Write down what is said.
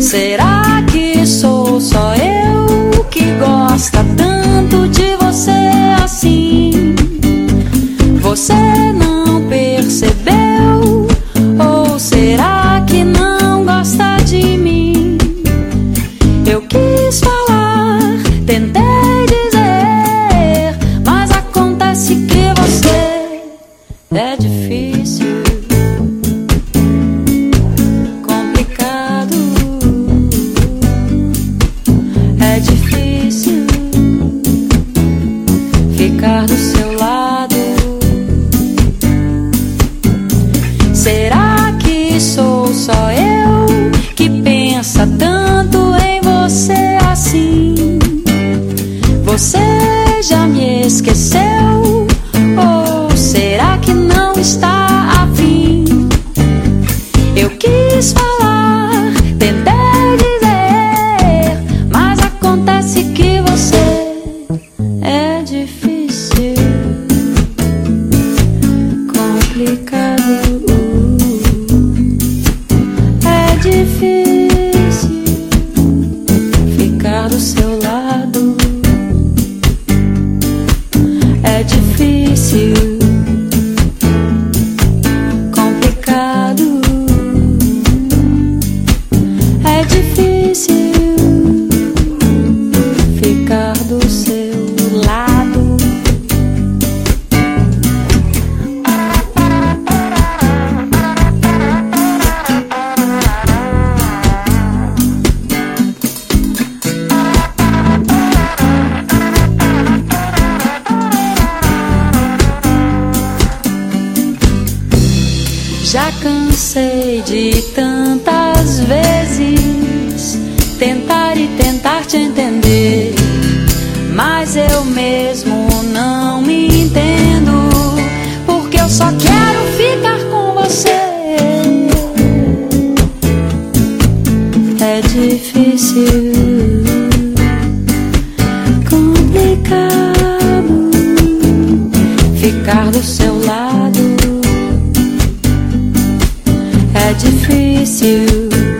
Será que sou só eu que gosta tanto de você assim? Você não percebeu? Ou será que não gosta de mim? Eu quis falar, tentei dizer, mas acontece que você é difícil. É difícil ficar do seu lado. Será que sou só eu que pensa tanto em você assim? Você já me esqueceu? Ou será que não está afim? Eu quis falar, tentei dizer, mas acontece que você é difícil, complicado. É difícil ficar do seu lado. É difícil, complicado. É difícil ficar do seu lado. Já cansei de tantas vezes tentar e tentar te entender, mas eu mesmo não me entendo, porque eu só quero ficar com você. É difícil, complicado ficar do seu lado. É difícil